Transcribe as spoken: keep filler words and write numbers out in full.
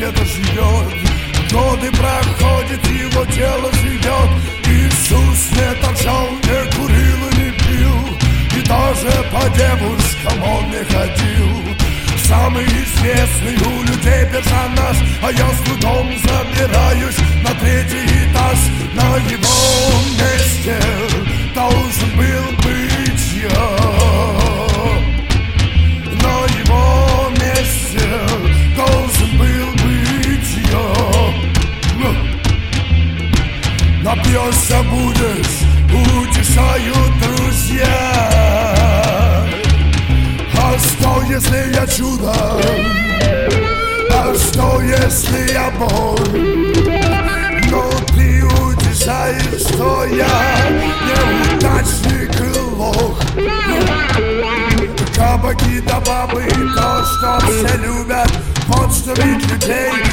где-то живет. Годы проходят, его тело живет. Иисус не торчал, не курил и не пил, и даже по девушкам он не ходил. Самый известный у людей персонаж, а я с трудом забираюсь на третий этаж. На его месте должен был быть я. На его месте должен был быть я. Напьешься будешь, утешают друзья. А что, если я чудо? А что, если я боль? Но ты утешаешь, что я неудачник и лох. Кабаки да бабы, то, что все любят, вот что ведь людей